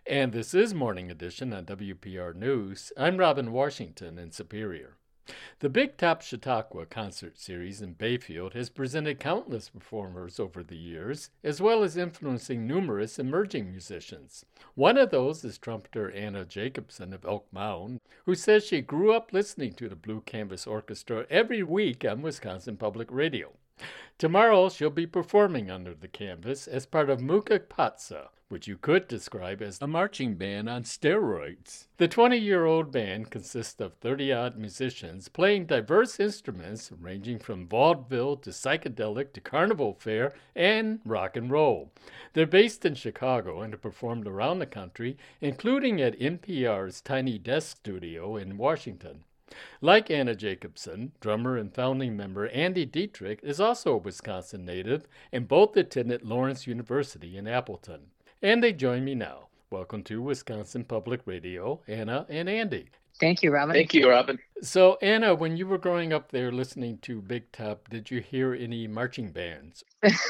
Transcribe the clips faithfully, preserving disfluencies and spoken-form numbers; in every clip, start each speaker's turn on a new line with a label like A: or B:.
A: And this is Morning Edition on W P R News. I'm Robin Washington in Superior. The Big Top Chautauqua concert series in Bayfield has presented countless performers over the years, as well as influencing numerous emerging musicians. One of those is trumpeter Anna Jacobson of Elk Mound, who says she grew up listening to the Blue Canvas Orchestra every week on Wisconsin Public Radio. Tomorrow, she'll be performing under the canvas as part of Mukapatsa, which you could describe as a marching band on steroids. The twenty-year-old band consists of thirty-odd musicians playing diverse instruments ranging from vaudeville to psychedelic to carnival fare and rock and roll. They're based in Chicago and have performed around the country, including at N P R's Tiny Desk Studio in Washington. Like Anna Jacobson, drummer and founding member Andy Dietrich is also a Wisconsin native, and both attended Lawrence University in Appleton. And they join me now. Welcome to Wisconsin Public Radio, Anna and Andy.
B: Thank you, Robin.
C: Thank you, Robin.
A: So, Anna, when you were growing up there listening to Big Top, did you hear any marching bands?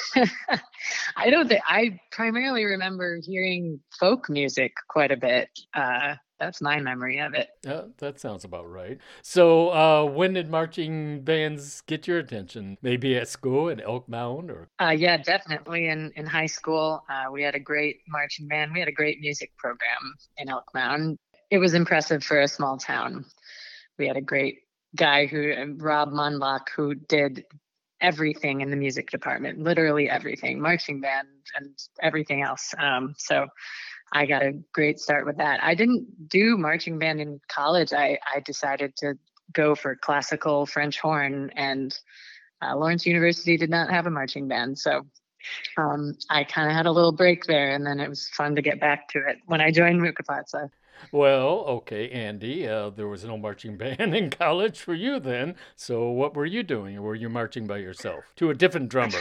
B: I don't think I primarily remember hearing folk music quite a bit. Uh, that's my memory of it.
A: Uh, that sounds about right. So, uh, when did marching bands get your attention? Maybe at school at Elk Mound, or?
B: Uh, yeah, definitely. In in high school, uh, we had a great marching band. We had a great music program in Elk Mound. It was impressive for a small town. We had a great guy who, Rob Munlock, who did everything in the music department, literally everything, marching band and everything else. Um, so I got a great start with that. I didn't do marching band in college. I, I decided to go for classical French horn, and uh, Lawrence University did not have a marching band. So um, I kind of had a little break there, and then it was fun to get back to it when I joined Mukapatsa.
A: Well, okay, Andy, uh, there was no marching band in college for you then. So what were you doing? Or were you marching by yourself to a different drummer?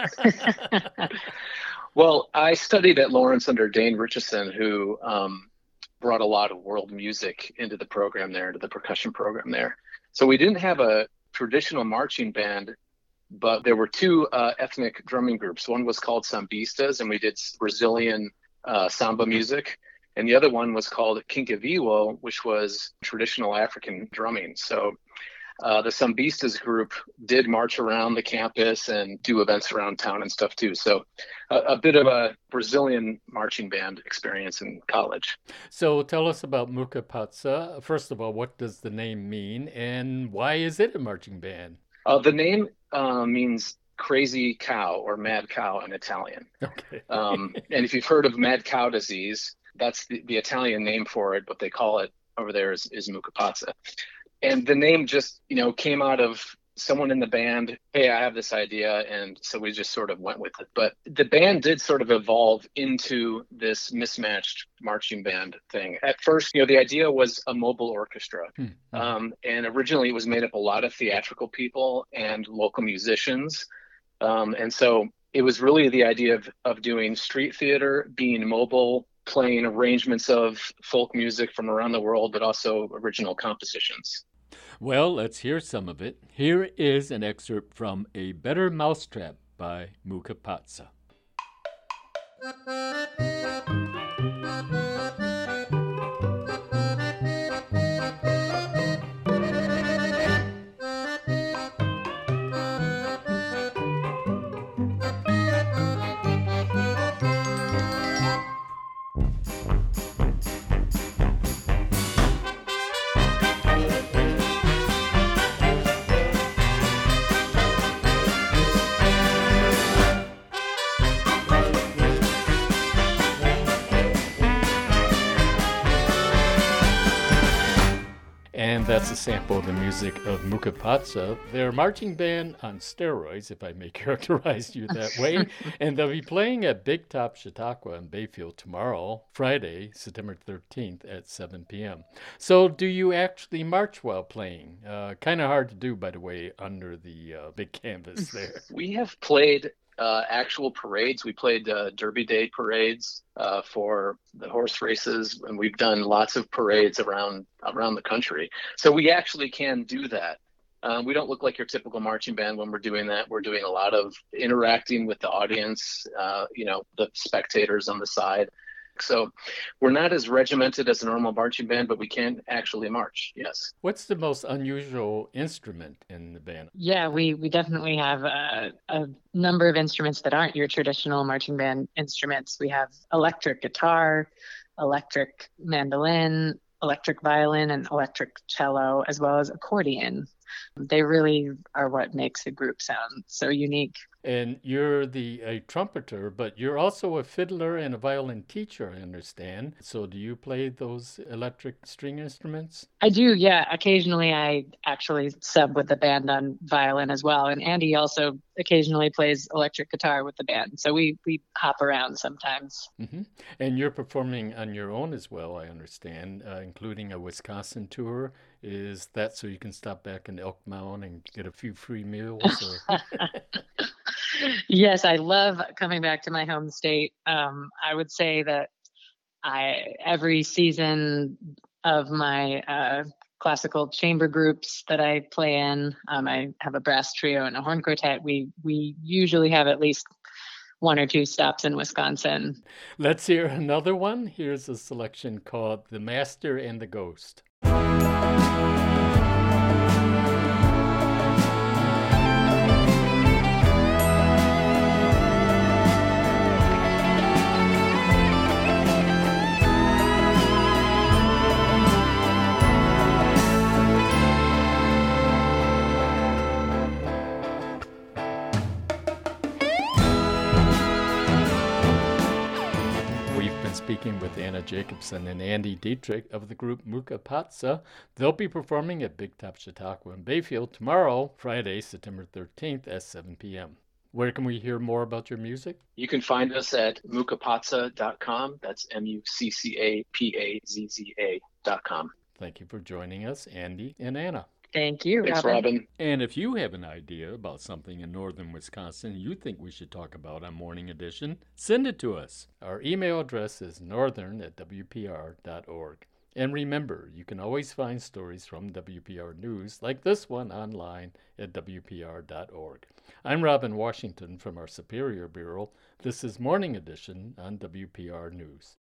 C: Well, I studied at Lawrence under Dane Richardson, who um, brought a lot of world music into the program there, into the percussion program there. So we didn't have a traditional marching band, but there were two uh, ethnic drumming groups. One was called Sambistas, and we did Brazilian uh, samba music. And the other one was called Kinkaviwo, which was traditional African drumming. So uh, the Sambistas group did march around the campus and do events around town and stuff too. So a, a bit of a Brazilian marching band experience in college.
A: So tell us about Mukapatsa. First of all, what does the name mean, and why is it a marching band?
C: Uh, the name uh, means crazy cow or mad cow in Italian.
A: Okay.
C: um, and if you've heard of mad cow disease, that's the, the Italian name for it, but they call it over there is, is Mukapatsa. And the name just, you know, came out of someone in the band. Hey, I have this idea. And so we just sort of went with it. But the band did sort of evolve into this mismatched marching band thing. At first, you know, the idea was a mobile orchestra. Mm-hmm. Um, and originally it was made up a lot of theatrical people and local musicians. Um, and so it was really the idea of, of doing street theater, being mobile, playing arrangements of folk music from around the world, but also original compositions.
A: Well, let's hear some of it. Here is an excerpt from A Better Mousetrap by Mukapatsa. And that's a sample of the music of Mukapatsa. They're a marching band on steroids, if I may characterize you that way. And they'll be playing at Big Top Chautauqua in Bayfield tomorrow, Friday, September thirteenth at seven p.m. So do you actually march while playing? Uh, kind of hard to do, by the way, under the uh, big canvas there.
C: We have played uh, actual parades. We played uh, Derby Day parades uh, for the horse races, and we've done lots of parades around around the country. So we actually can do that. Um, we don't look like your typical marching band when we're doing that. We're doing a lot of interacting with the audience, uh, you know, the spectators on the side. So we're not as regimented as a normal marching band, but we can actually march. Yes.
A: What's the most unusual instrument in the band?
B: Yeah, we, we definitely have a, a number of instruments that aren't your traditional marching band instruments. We have electric guitar, electric mandolin, electric violin, and electric cello, as well as accordion. They really are what makes a group sound so unique.
A: And you're the a trumpeter, but you're also a fiddler and a violin teacher, I understand. So do you play those electric string instruments?
B: I do, yeah. Occasionally I actually sub with the band on violin as well. And Andy also occasionally plays electric guitar with the band. So we, we hop around sometimes.
A: Mm-hmm. And you're performing on your own as well, I understand, uh, including a Wisconsin tour. Is that so you can stop back in Elk Mound and get a few free meals? Or...
B: Yes, I love coming back to my home state. Um, I would say that I every season of my uh, classical chamber groups that I play in, um, I have a brass trio and a horn quartet. We we usually have at least one or two stops in Wisconsin.
A: Let's hear another one. Here's a selection called "The Master and the Ghost." Speaking with Anna Jacobson and Andy Dietrich of the group Mukapatsa. They'll be performing at Big Top Chautauqua in Bayfield tomorrow, Friday, September thirteenth at seven p.m. Where can we hear more about your music?
C: You can find us at mukapazza dot com. That's M U C C A P A Z Z A dot com.
A: Thank you for joining us, Andy and Anna.
B: Thank you,
C: Thanks,
B: Robin.
C: Robin.
A: And if you have an idea about something in northern Wisconsin you think we should talk about on Morning Edition, send it to us. Our email address is northern at w p r dot org. And remember, you can always find stories from W P R News, like this one, online at w p r dot org. I'm Robin Washington from our Superior Bureau. This is Morning Edition on W P R News.